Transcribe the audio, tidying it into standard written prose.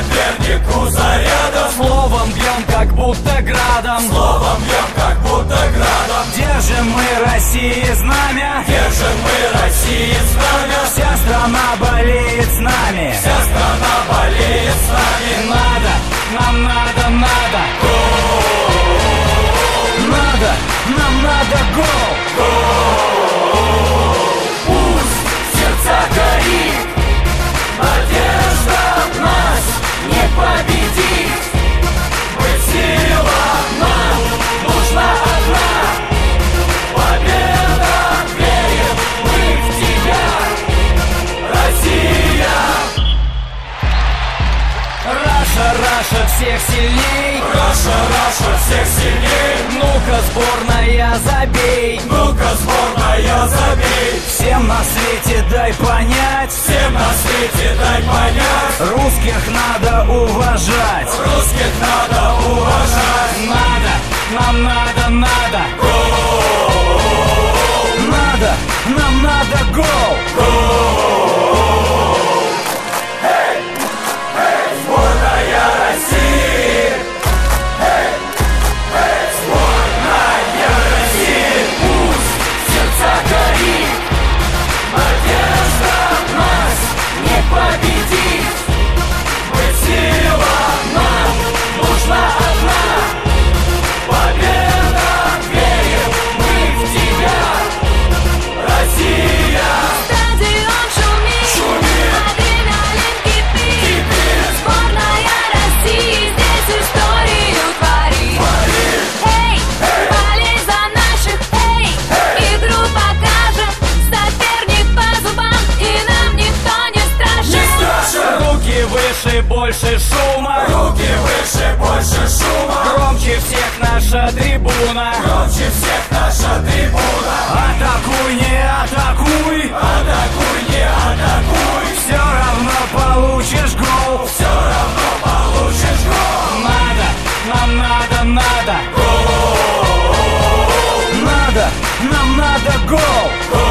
сопернику зарядом. Словом бьем, как будто градом. Словом бьем, как будто градом. Держим мы России знамя. Держим мы России знамя. Вся страна болеет с нами. Вся страна болеет с нами. Надо, нам надо, надо. Надо, нам надо, go. Пусть в сердцах горит надежда, нас не победить. Быть сила нам нужна одна. Победа, верим мы в тебя, Россия. Раша, Раша, всех сильней. Раша, Раша, всех сильней. Ну-ка, сборная, забей. Ну-ка, сборная, забей. Всем на свете дай понять. Всем на свете дай понять. Русских надо уважать. Русских надо уважать. Надо, нам надо, надо. Надо, нам надо, go. Сборная России. Сборная России. Пусть в сердцах горит надежда, нас не победить. Быть сила нам нужна одна. Победа, верим мы в тебя, Россия. Стадион шумит, адреналин кипит. Сборная России здесь историю творит. Эй, болей за наших, эй, игру покажем. Соперник по зубам, и нам никто не страшен. Руки выше, больше шума. Руки выше, больше шума. Громче всех наша трибуна. Громче всех наша трибуна. Атакуй, не атакуй. Атакуй, не атакуй. Все равно получишь гол. Все равно получишь гол. Надо, нам надо, надо. Надо, нам надо, гол.